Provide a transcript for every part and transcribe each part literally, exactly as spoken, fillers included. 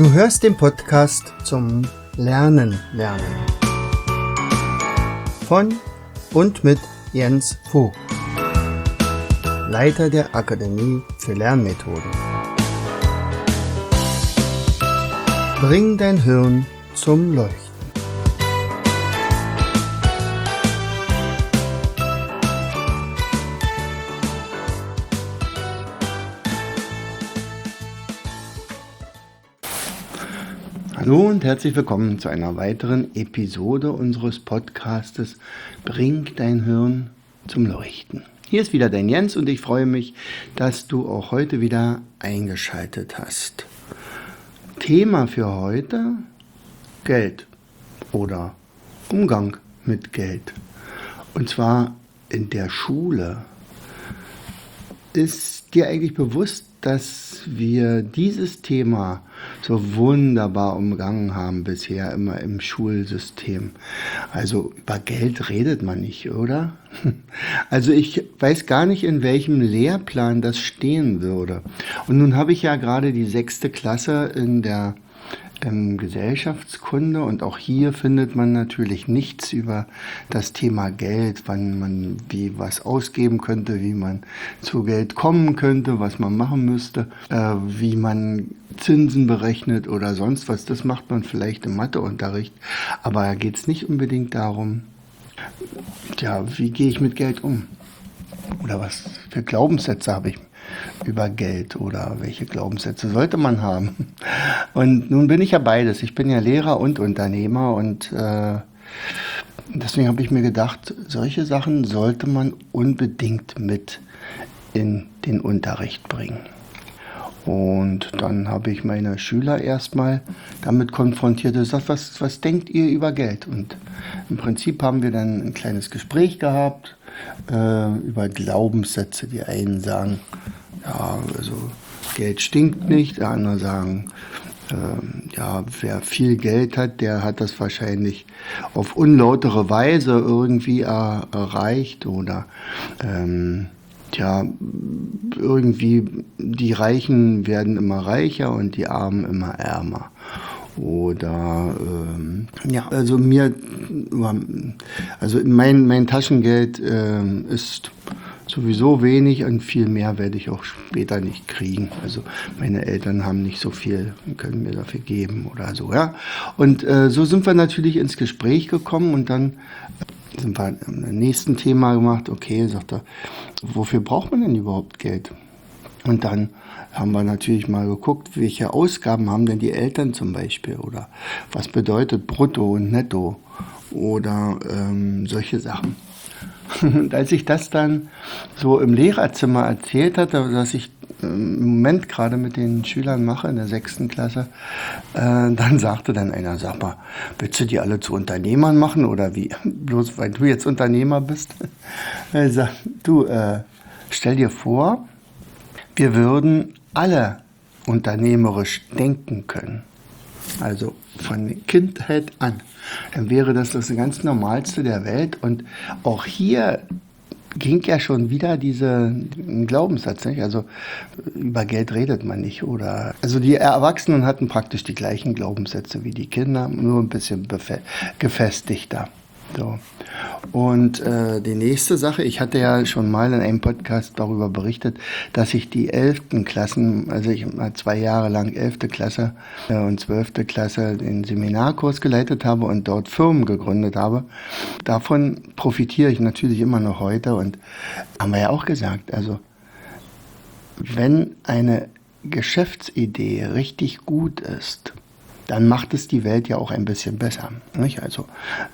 Du hörst den Podcast zum Lernen lernen von und mit Jens Vogt, Leiter der Akademie für Lernmethoden. Bring dein Hirn zum Leuchten. Hallo und herzlich willkommen zu einer weiteren Episode unseres Podcastes Bring dein Hirn zum Leuchten. Hier ist wieder dein Jens und ich freue mich, dass du auch heute wieder eingeschaltet hast. Thema für heute: Geld oder Umgang mit Geld. Und zwar in der Schule. Ist dir eigentlich bewusst, dass wir dieses Thema so wunderbar umgangen haben bisher immer im Schulsystem? Also über Geld redet man nicht, oder? Also ich weiß gar nicht, in welchem Lehrplan das stehen würde. Und nun habe ich ja gerade die sechste Klasse in der ähm, Gesellschaftskunde und auch hier findet man natürlich nichts über das Thema Geld, wann man wie was ausgeben könnte, wie man zu Geld kommen könnte, was man machen müsste, äh, wie man Zinsen berechnet oder sonst was. Das macht man vielleicht im Matheunterricht, aber da geht es nicht unbedingt darum, ja, wie gehe ich mit Geld um? Oder was für Glaubenssätze habe ich über Geld oder welche Glaubenssätze sollte man haben? Und nun bin ich ja beides. Ich bin ja Lehrer und Unternehmer und äh, deswegen habe ich mir gedacht, solche Sachen sollte man unbedingt mit in den Unterricht bringen. Und dann habe ich meine Schüler erstmal damit konfrontiert und gesagt, was, was denkt ihr über Geld? Und im Prinzip haben wir dann ein kleines Gespräch gehabt äh, über Glaubenssätze. Die einen sagen, ja, also Geld stinkt nicht, die anderen sagen, äh, ja, wer viel Geld hat, der hat das wahrscheinlich auf unlautere Weise irgendwie er, erreicht oder ähm, Tja, irgendwie die Reichen werden immer reicher und die Armen immer ärmer. Oder, ähm, ja, also mir, also mein, mein Taschengeld ähm, ist sowieso wenig und viel mehr werde ich auch später nicht kriegen. Also meine Eltern haben nicht so viel und können mir dafür geben oder so, ja. Und äh, so sind wir natürlich ins Gespräch gekommen und dann sind wir im nächsten Thema gemacht. Okay, sagt er, wofür braucht man denn überhaupt Geld? Und dann haben wir natürlich mal geguckt, welche Ausgaben haben denn die Eltern zum Beispiel oder was bedeutet Brutto und Netto oder ähm, solche Sachen. Und als ich das dann so im Lehrerzimmer erzählt hatte, dass ich im Moment gerade mit den Schülern mache in der sechsten Klasse, äh, dann sagte dann einer, sag mal, willst du die alle zu Unternehmern machen oder wie? Bloß weil du jetzt Unternehmer bist? Er sagt, du, äh, stell dir vor, wir würden alle unternehmerisch denken können. Also von Kindheit an. Dann wäre das das ganz Normalste der Welt. Und auch hier ging ja schon wieder dieser Glaubenssatz, nicht? Also über Geld redet man nicht, oder? Also die Erwachsenen hatten praktisch die gleichen Glaubenssätze wie die Kinder, nur ein bisschen befe- gefestigter. So. Und äh, die nächste Sache, ich hatte ja schon mal in einem Podcast darüber berichtet, dass ich die elften Klassen, also ich mal zwei Jahre lang elfte Klasse äh, und zwölfte Klasse den Seminarkurs geleitet habe und dort Firmen gegründet habe. Davon profitiere ich natürlich immer noch heute und haben wir ja auch gesagt, also wenn eine Geschäftsidee richtig gut ist, dann macht es die Welt ja auch ein bisschen besser. Nicht? Also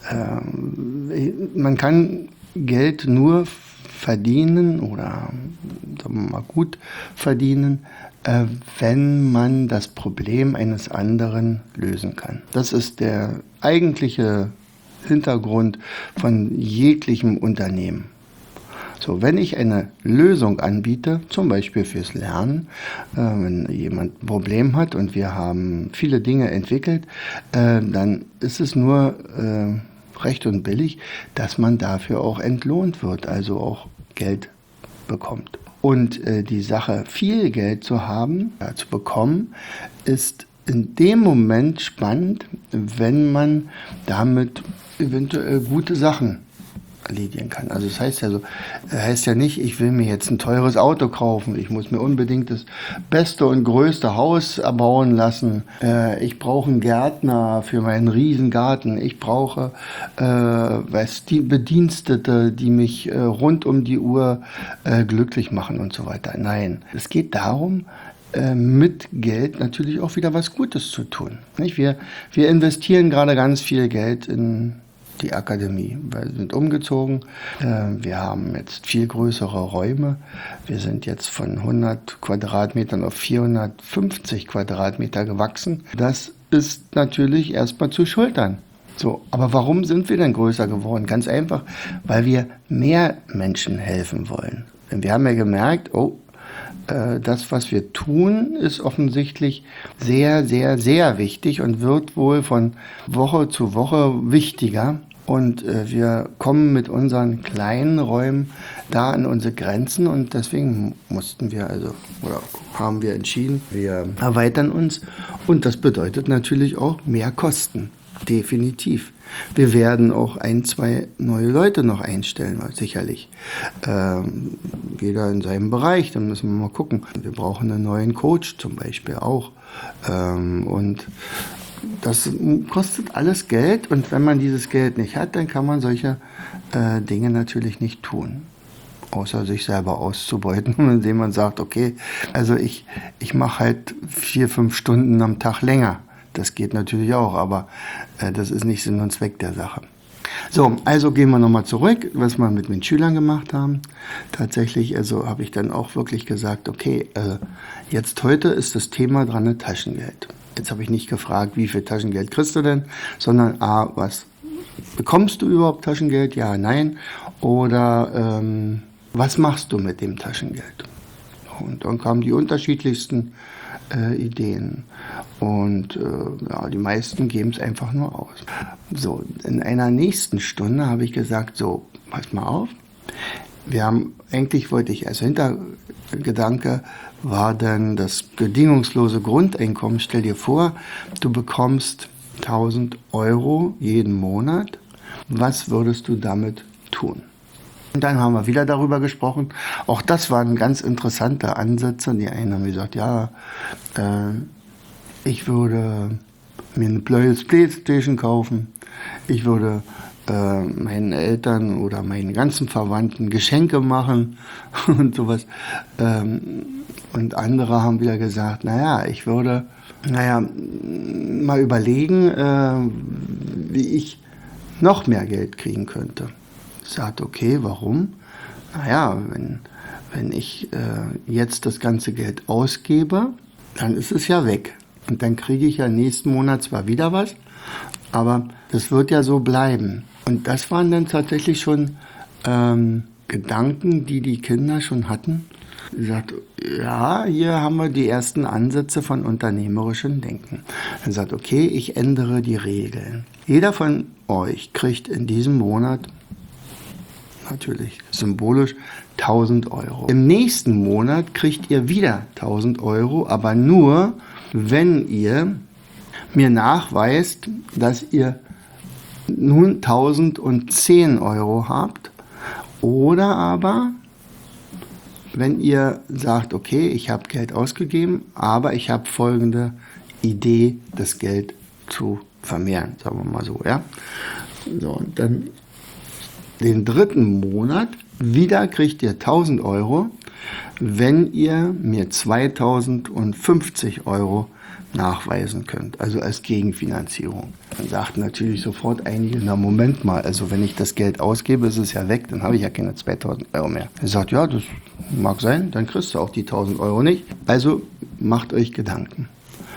äh, man kann Geld nur verdienen oder sagen wir mal gut verdienen, äh, wenn man das Problem eines anderen lösen kann. Das ist der eigentliche Hintergrund von jeglichem Unternehmen. So, wenn ich eine Lösung anbiete, zum Beispiel fürs Lernen, äh, wenn jemand ein Problem hat und wir haben viele Dinge entwickelt, äh, dann ist es nur äh, recht und billig, dass man dafür auch entlohnt wird, also auch Geld bekommt. Und äh, die Sache, viel Geld zu haben, ja, zu bekommen, ist in dem Moment spannend, wenn man damit eventuell gute Sachen erledigen kann. Also das heißt ja so, heißt ja nicht, ich will mir jetzt ein teures Auto kaufen, ich muss mir unbedingt das beste und größte Haus erbauen lassen, äh, ich brauche einen Gärtner für meinen Riesengarten, ich brauche äh, was, die Bedienstete, die mich äh, rund um die Uhr äh, glücklich machen und so weiter. Nein, es geht darum, äh, mit Geld natürlich auch wieder was Gutes zu tun. Nicht? Wir, wir investieren gerade ganz viel Geld in die Akademie. Wir sind umgezogen, wir haben jetzt viel größere Räume. Wir sind jetzt von hundert Quadratmetern auf vierhundertfünfzig Quadratmeter gewachsen. Das ist natürlich erstmal zu schultern. So, aber warum sind wir denn größer geworden? Ganz einfach, weil wir mehr Menschen helfen wollen. Denn wir haben ja gemerkt, oh, das, was wir tun, ist offensichtlich sehr, sehr, sehr wichtig und wird wohl von Woche zu Woche wichtiger. Und äh, wir kommen mit unseren kleinen Räumen da an unsere Grenzen und deswegen mussten wir also, oder haben wir entschieden, wir erweitern uns und das bedeutet natürlich auch mehr Kosten, definitiv. Wir werden auch ein, zwei neue Leute noch einstellen, sicherlich. Ähm, jeder in seinem Bereich, dann müssen wir mal gucken. Wir brauchen einen neuen Coach zum Beispiel auch. Ähm, und das kostet alles Geld und wenn man dieses Geld nicht hat, dann kann man solche äh, Dinge natürlich nicht tun. Außer sich selber auszubeuten, indem man sagt, okay, also ich, ich mache halt vier, fünf Stunden am Tag länger. Das geht natürlich auch, aber äh, das ist nicht Sinn und Zweck der Sache. So, also gehen wir nochmal zurück, was wir mit den Schülern gemacht haben. Tatsächlich, also habe ich dann auch wirklich gesagt, okay, äh, jetzt heute ist das Thema dran, ne, Taschengeld. Jetzt habe ich nicht gefragt, wie viel Taschengeld kriegst du denn, sondern A, was bekommst du überhaupt Taschengeld? Ja, nein. Oder ähm, was machst du mit dem Taschengeld? Und dann kamen die unterschiedlichsten äh, Ideen. Und äh, ja, die meisten geben es einfach nur aus. So, in einer nächsten Stunde habe ich gesagt, so, pass mal auf. Wir haben, eigentlich wollte ich als Hintergedanke, war dann das bedingungslose Grundeinkommen. Stell dir vor, du bekommst tausend Euro jeden Monat. Was würdest du damit tun? Und dann haben wir wieder darüber gesprochen. Auch das waren ganz interessante Ansätze. Die einen haben gesagt, ja, äh, ich würde mir eine Playstation kaufen. Ich würde äh, meinen Eltern oder meinen ganzen Verwandten Geschenke machen und sowas. Ähm, und andere haben wieder gesagt, naja, ich würde naja, mal überlegen, äh, wie ich noch mehr Geld kriegen könnte. Ich sagte, okay, warum? Naja, wenn, wenn ich äh, jetzt das ganze Geld ausgebe, dann ist es ja weg. Und dann kriege ich ja nächsten Monat zwar wieder was, aber das wird ja so bleiben. Und das waren dann tatsächlich schon ähm, Gedanken, die die Kinder schon hatten. Sie sagt, ja, hier haben wir die ersten Ansätze von unternehmerischem Denken. Dann sagt, okay, ich ändere die Regeln. Jeder von euch kriegt in diesem Monat, natürlich symbolisch, tausend Euro. Im nächsten Monat kriegt ihr wieder tausend Euro, aber nur, wenn ihr mir nachweist, dass ihr nun tausendzehn Euro habt, oder aber wenn ihr sagt, okay, ich habe Geld ausgegeben, aber ich habe folgende Idee, das Geld zu vermehren, sagen wir mal so, ja. So, und dann den dritten Monat wieder kriegt ihr tausend Euro, wenn ihr mir zweitausendfünfzig Euro nachweisen könnt, also als Gegenfinanzierung. Dann sagten natürlich sofort einige, na Moment mal, also wenn ich das Geld ausgebe, ist es ja weg, dann habe ich ja keine zweitausend Euro mehr. Er sagt, ja, das mag sein, dann kriegst du auch die tausend Euro nicht. Also macht euch Gedanken.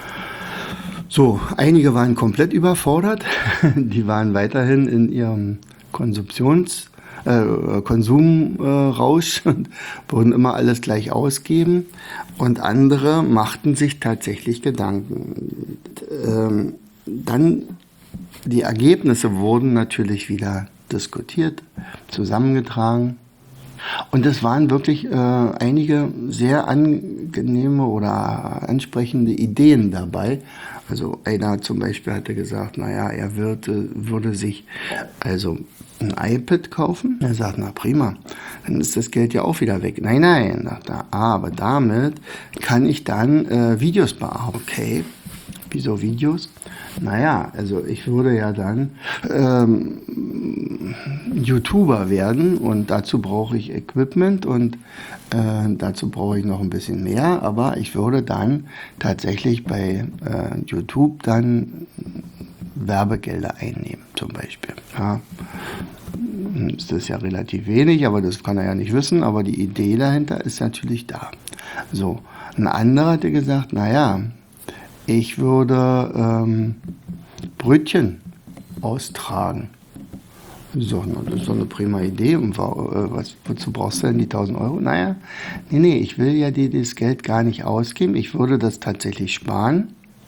So, einige waren komplett überfordert, die waren weiterhin in ihrem Konsumptions- äh, Konsumrausch und wurden immer alles gleich ausgeben. Und andere machten sich tatsächlich Gedanken. Ähm, dann die Ergebnisse wurden natürlich wieder diskutiert, zusammengetragen. Und es waren wirklich äh, einige sehr angenehme oder ansprechende Ideen dabei. Also einer zum Beispiel hatte gesagt, naja, er würde, würde sich also ein iPad kaufen. Er sagt, na prima, dann ist das Geld ja auch wieder weg. Nein, nein, sagt er, aber damit kann ich dann äh, Videos bearbeiten. Okay, wieso Videos? Naja, also ich würde ja dann ähm, YouTuber werden und dazu brauche ich Equipment und äh, dazu brauche ich noch ein bisschen mehr, aber ich würde dann tatsächlich bei äh, YouTube dann Werbegelder einnehmen, zum Beispiel. Ja. Das ist ja relativ wenig, aber das kann er ja nicht wissen, aber die Idee dahinter ist natürlich da. So, ein anderer hatte gesagt, naja, ich würde ähm, Brötchen austragen. So, das ist so eine prima Idee. Und was, wozu brauchst du denn die tausend Euro? Naja, nee, nee, ich will ja die, das Geld gar nicht ausgeben. Ich würde das tatsächlich sparen.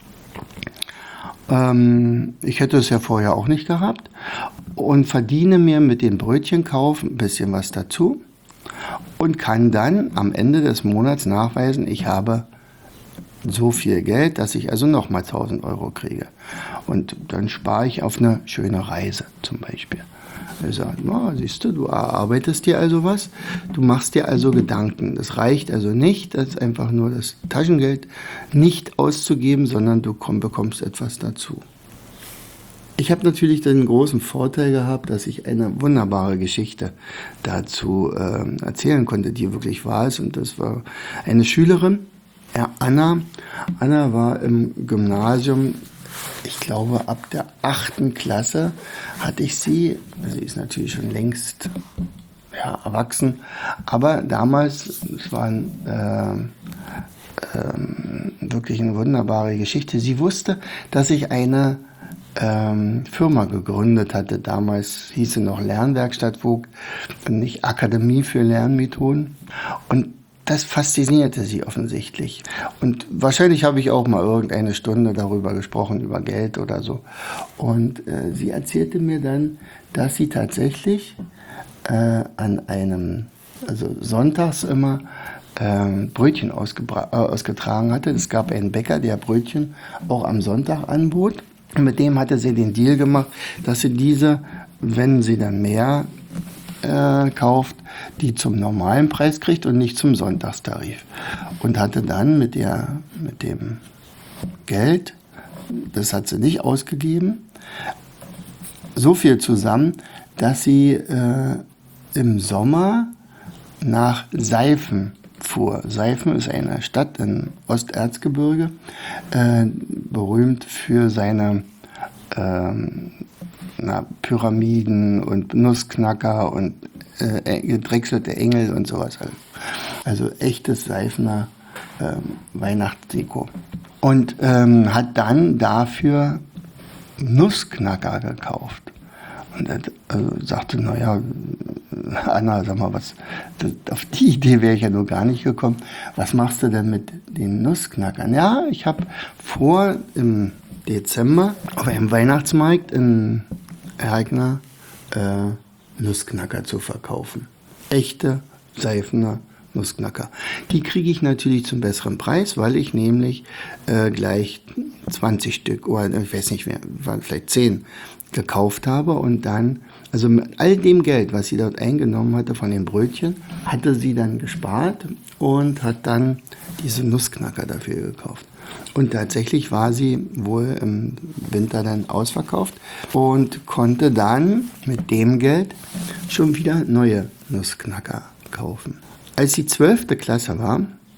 Ähm, ich hätte es ja vorher auch nicht gehabt. Und verdiene mir mit dem Brötchenkauf ein bisschen was dazu. Und kann dann am Ende des Monats nachweisen, ich habe so viel Geld, dass ich also nochmal tausend Euro kriege. Und dann spare ich auf eine schöne Reise zum Beispiel. Er sagt, na, siehst du, du erarbeitest dir also was, du machst dir also Gedanken. Das reicht also nicht, das ist einfach nur das Taschengeld nicht auszugeben, sondern du komm, bekommst etwas dazu. Ich habe natürlich den großen Vorteil gehabt, dass ich eine wunderbare Geschichte dazu äh, erzählen konnte, die wirklich wahr ist. Und das war eine Schülerin, ja, Anna. Anna war im Gymnasium, ich glaube ab der achten Klasse hatte ich sie. Sie ist natürlich schon längst ja, erwachsen, aber damals, es war ein, äh, äh, wirklich eine wunderbare Geschichte. Sie wusste, dass ich eine ähm, Firma gegründet hatte. Damals hieß sie noch Lernwerkstatt Vogt, nicht Akademie für Lernmethoden. Und das faszinierte sie offensichtlich. Und wahrscheinlich habe ich auch mal irgendeine Stunde darüber gesprochen, über Geld oder so. Und äh, sie erzählte mir dann, dass sie tatsächlich äh, an einem, also sonntags immer, äh, Brötchen ausgebra- äh, ausgetragen hatte. Es gab einen Bäcker, der Brötchen auch am Sonntag anbot. Und mit dem hatte sie den Deal gemacht, dass sie diese, wenn sie dann mehr Äh, kauft, die zum normalen Preis kriegt und nicht zum Sonntagstarif. Und hatte dann mit, der, mit dem Geld, das hat sie nicht ausgegeben, so viel zusammen, dass sie äh, im Sommer nach Seifen fuhr. Seifen ist eine Stadt im Osterzgebirge, äh, berühmt für seine ähm, Na, Pyramiden und Nussknacker und äh, gedrechselte Engel und sowas. Also echtes Seifener ähm, Weihnachtsdeko. Und ähm, hat dann dafür Nussknacker gekauft. Und er also sagte, naja, Anna, sag mal, was, das, auf die Idee wäre ich ja nur gar nicht gekommen. Was machst du denn mit den Nussknackern? Ja, ich habe vor, im Dezember auf einem Weihnachtsmarkt in Ergner äh, Nussknacker zu verkaufen. Echte Seifener Nussknacker. Die kriege ich natürlich zum besseren Preis, weil ich nämlich äh, gleich zwanzig Stück oder ich weiß nicht mehr, waren vielleicht zehn gekauft habe und dann, also mit all dem Geld, was sie dort eingenommen hatte von den Brötchen, hatte sie dann gespart und hat dann diese Nussknacker dafür gekauft. Und tatsächlich war sie wohl im Winter dann ausverkauft und konnte dann mit dem Geld schon wieder neue Nussknacker kaufen. Als sie zwölfte Klasse war,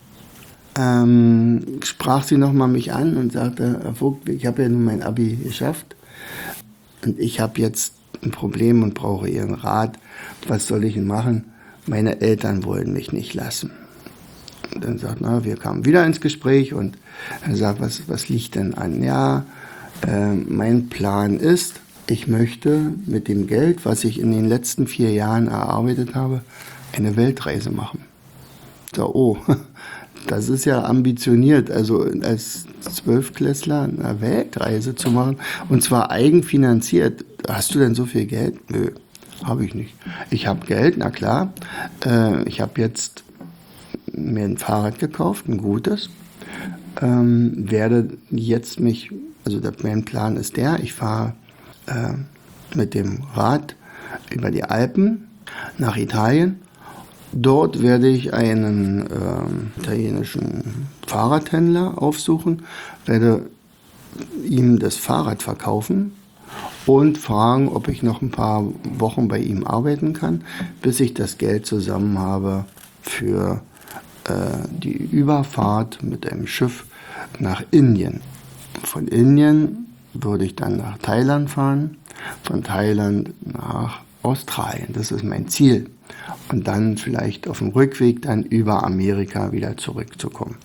ähm, sprach sie nochmal mich an und sagte, Herr Vogt, ich habe ja nun mein Abi geschafft und ich habe jetzt ein Problem und brauche Ihren Rat. Was soll ich denn machen? Meine Eltern wollen mich nicht lassen. Und dann sagt, na, wir kamen wieder ins Gespräch und er sagt, was, was liegt denn an? Ja, äh, mein Plan ist, ich möchte mit dem Geld, was ich in den letzten vier Jahren erarbeitet habe, eine Weltreise machen. So, oh, das ist ja ambitioniert, also als Zwölfklässler eine Weltreise zu machen und zwar eigenfinanziert. Hast du denn so viel Geld? Nö. habe ich nicht. Ich habe Geld, na klar. Äh, ich habe jetzt mir ein Fahrrad gekauft, ein gutes. Ähm, werde jetzt mich, also der, mein Plan ist der, ich fahre äh, mit dem Rad über die Alpen nach Italien. Dort werde ich einen äh, italienischen Fahrradhändler aufsuchen, werde ihm das Fahrrad verkaufen und fragen, ob ich noch ein paar Wochen bei ihm arbeiten kann, bis ich das Geld zusammen habe für äh, die Überfahrt mit einem Schiff nach Indien. Von Indien würde ich dann nach Thailand fahren, von Thailand nach Australien. Das ist mein Ziel. Und dann vielleicht auf dem Rückweg dann über Amerika wieder zurückzukommen.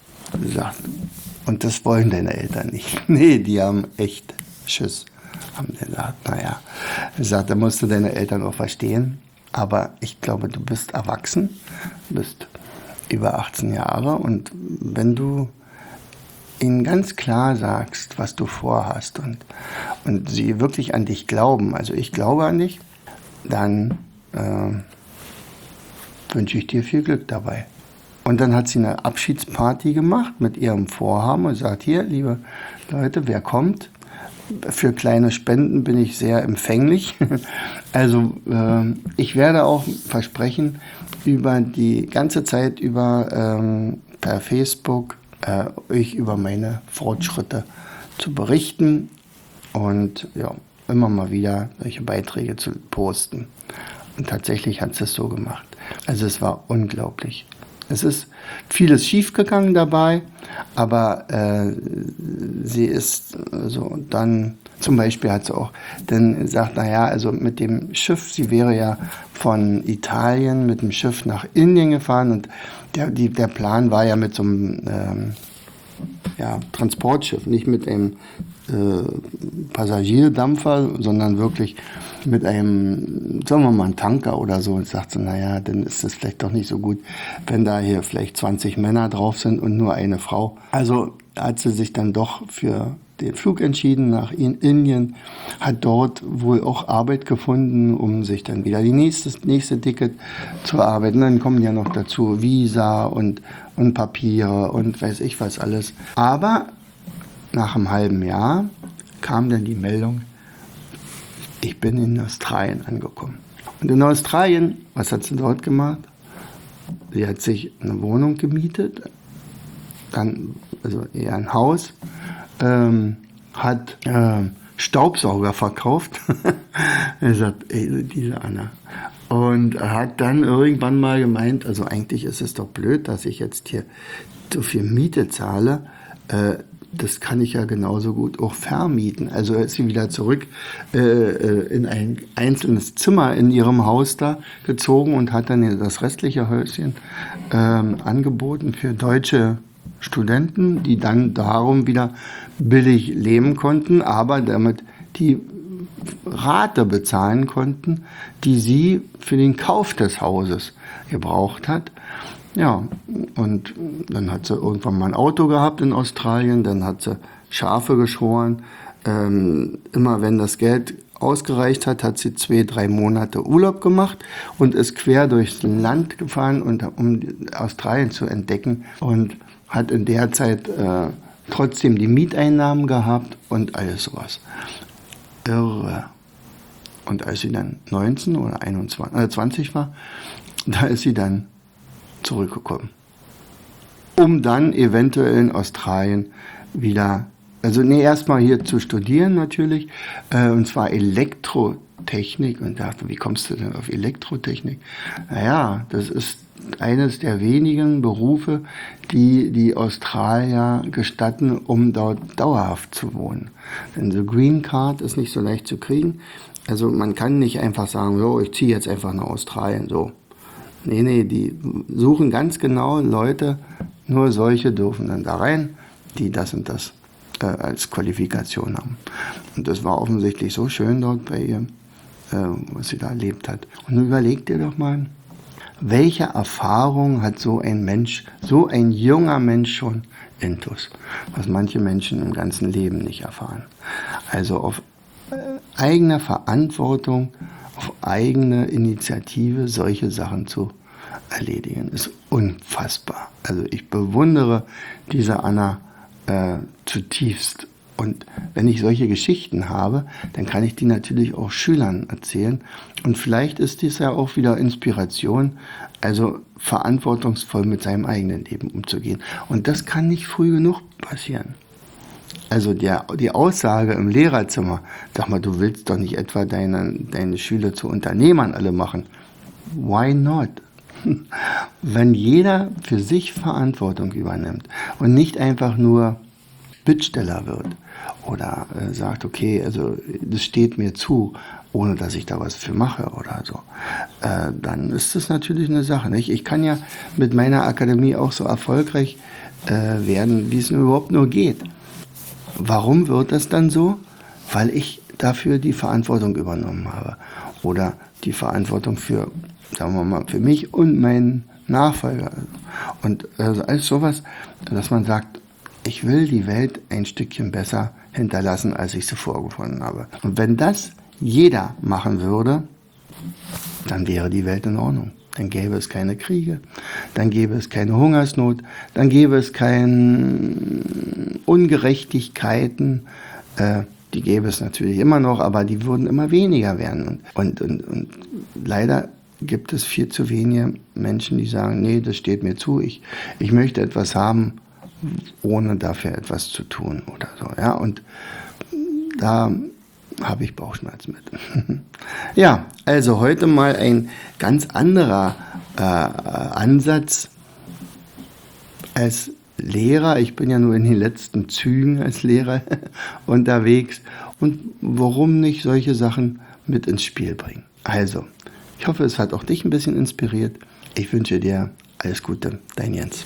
Und das wollen deine Eltern nicht. Nee, die haben echt Schiss. Haben gesagt, naja, er sagt, da musst du deine Eltern auch verstehen. Aber ich glaube, du bist erwachsen, bist über achtzehn Jahre. Und wenn du ihnen ganz klar sagst, was du vorhast und, und sie wirklich an dich glauben, also ich glaube an dich, dann äh, wünsche ich dir viel Glück dabei. Und dann hat sie eine Abschiedsparty gemacht mit ihrem Vorhaben und sagt, hier, liebe Leute, wer kommt? Für kleine Spenden bin ich sehr empfänglich. Also äh, ich werde auch versprechen, über die ganze Zeit über ähm, per Facebook äh, euch über meine Fortschritte zu berichten und ja, immer mal wieder solche Beiträge zu posten. Und tatsächlich hat sie es so gemacht. Also es war unglaublich. Es ist vieles schiefgegangen dabei, aber äh, sie ist so dann, zum Beispiel hat sie auch dann gesagt, naja, also mit dem Schiff, sie wäre ja von Italien mit dem Schiff nach Indien gefahren und der, die, der Plan war ja mit so einem ähm, ja, Transportschiff, nicht mit einem äh, Passagierdampfer, sondern wirklich mit einem, sagen wir mal, einen Tanker oder so. Und sagt so, naja, dann ist es vielleicht doch nicht so gut, wenn da hier vielleicht zwanzig Männer drauf sind und nur eine Frau. Also hat sie sich dann doch für den Flug entschieden nach Indien, hat dort wohl auch Arbeit gefunden, um sich dann wieder die nächste, nächste Ticket zu erarbeiten. Dann kommen ja noch dazu Visa und, und Papiere und weiß ich was alles. Aber nach einem halben Jahr kam dann die Meldung, ich bin in Australien angekommen. Und in Australien, was hat sie dort gemacht? Sie hat sich eine Wohnung gemietet, dann, also eher ein Haus, ähm, hat äh, Staubsauger verkauft. Er sagt, ey, diese Anna. Und hat dann irgendwann mal gemeint, also eigentlich ist es doch blöd, dass ich jetzt hier so viel Miete zahle. Äh, das kann ich ja genauso gut auch vermieten. Also ist sie wieder zurück äh, in ein einzelnes Zimmer in ihrem Haus da gezogen und hat dann das restliche Häuschen äh, angeboten für deutsche Studenten, die dann darum wieder billig leben konnten, aber damit die Rate bezahlen konnten, die sie für den Kauf des Hauses gebraucht hat. Ja, und dann hat sie irgendwann mal ein Auto gehabt in Australien, dann hat sie Schafe geschoren. Ähm, immer wenn das Geld ausgereicht hat, hat sie zwei, drei Monate Urlaub gemacht und ist quer durchs Land gefahren, und, um Australien zu entdecken, und hat in der Zeit äh, trotzdem die Mieteinnahmen gehabt und alles sowas. Irre. Und als sie dann neunzehn oder einundzwanzig, äh, zwanzig war, da ist sie dann zurückgekommen, um dann eventuell in Australien wieder, also nee, erstmal hier zu studieren natürlich, äh, und zwar Elektrotechnik, und dachte, wie kommst du denn auf Elektrotechnik? Naja, das ist eines der wenigen Berufe, die die Australier gestatten, um dort dauerhaft zu wohnen. Denn so Green Card ist nicht so leicht zu kriegen. Also man kann nicht einfach sagen, so, ich ziehe jetzt einfach nach Australien, so. Nee, nee, die suchen ganz genau Leute, nur solche dürfen dann da rein, die das und das äh, als Qualifikation haben. Und das war offensichtlich so schön dort bei ihr, äh, was sie da erlebt hat. Und nun überleg dir doch mal, welche Erfahrung hat so ein Mensch, so ein junger Mensch schon intus, was manche Menschen im ganzen Leben nicht erfahren. Also auf äh, eigene Verantwortung auf eigene Initiative solche Sachen zu erledigen. Ist unfassbar. Also ich bewundere diese Anna äh, zutiefst. Und wenn ich solche Geschichten habe, dann kann ich die natürlich auch Schülern erzählen. Und vielleicht ist dies ja auch wieder Inspiration, also verantwortungsvoll mit seinem eigenen Leben umzugehen. Und das kann nicht früh genug passieren. Also der, die Aussage im Lehrerzimmer, sag mal, du willst doch nicht etwa deine, deine Schüler zu Unternehmern alle machen. Why not? Wenn jeder für sich Verantwortung übernimmt und nicht einfach nur Bittsteller wird oder äh, sagt, okay, also das steht mir zu, ohne dass ich da was für mache oder so, äh, dann ist das natürlich eine Sache. Nicht? Ich kann ja mit meiner Akademie auch so erfolgreich äh, werden, wie es nur überhaupt nur geht. Warum wird das dann so? Weil ich dafür die Verantwortung übernommen habe oder die Verantwortung für, sagen wir mal, für mich und meinen Nachfolger. Und also alles sowas, dass man sagt, ich will die Welt ein Stückchen besser hinterlassen, als ich sie vorgefunden habe. Und wenn das jeder machen würde, dann wäre die Welt in Ordnung. Dann gäbe es keine Kriege, dann gäbe es keine Hungersnot, dann gäbe es keine Ungerechtigkeiten. Äh, die gäbe es natürlich immer noch, aber die würden immer weniger werden. Und, und, und leider gibt es viel zu wenige Menschen, die sagen, nee, das steht mir zu, ich, ich möchte etwas haben, ohne dafür etwas zu tun oder so. Ja? Und da habe ich Bauchschmerzen mit. Ja, also heute mal ein ganz anderer äh, Ansatz als Lehrer. Ich bin ja nur in den letzten Zügen als Lehrer unterwegs. Und warum nicht solche Sachen mit ins Spiel bringen? Also, ich hoffe, es hat auch dich ein bisschen inspiriert. Ich wünsche dir alles Gute, dein Jens.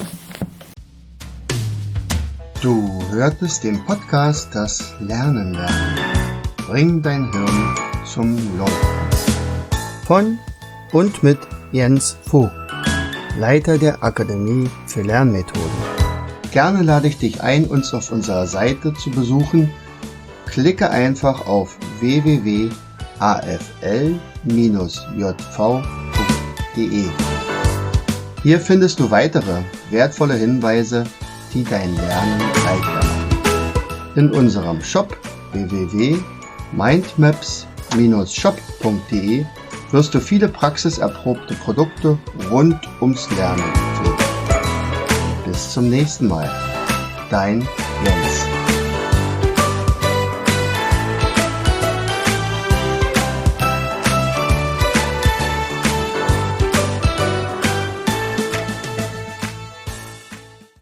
Du hörtest den Podcast Das Lernen lernen. Bring dein Hirn zum Laufen. Von und mit Jens Vogt, Leiter der Akademie für Lernmethoden. Gerne lade ich dich ein, uns auf unserer Seite zu besuchen. Klicke einfach auf w w w punkt a f l bindestrich j v punkt d e. Hier findest du weitere wertvolle Hinweise, die dein Lernen leichter machen. In unserem Shop w w w punkt mindmaps Bindestrich shop punkt d e wirst du viele praxiserprobte Produkte rund ums Lernen finden. Bis zum nächsten Mal. Dein Jens.